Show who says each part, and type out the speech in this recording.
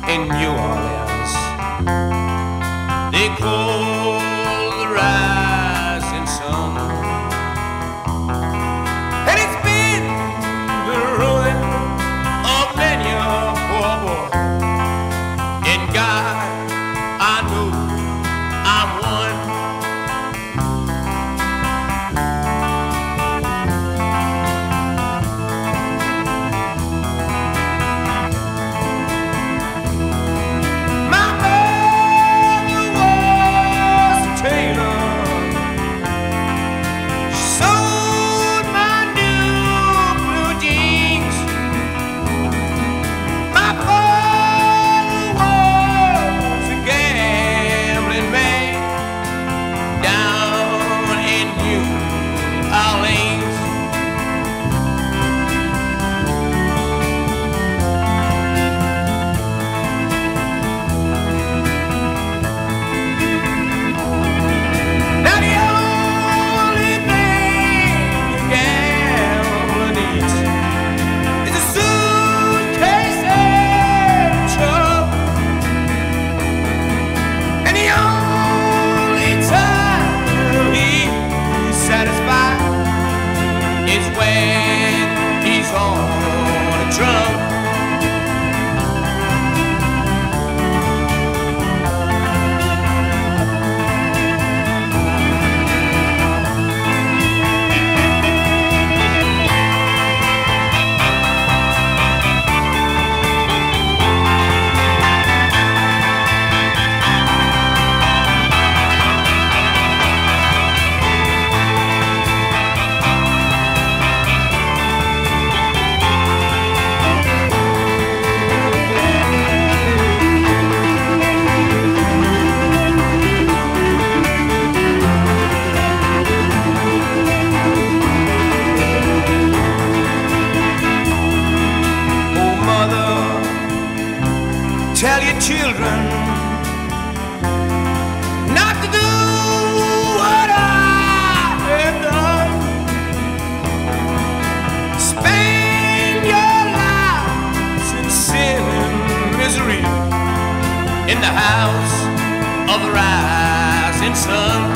Speaker 1: in New Orleans. They call the rising sun, and it's been the ruin of many a poor boy. In God, I know I'm one. Tell your children not to do what I have done. Spend your lives in sin and misery in the house of the rising sun.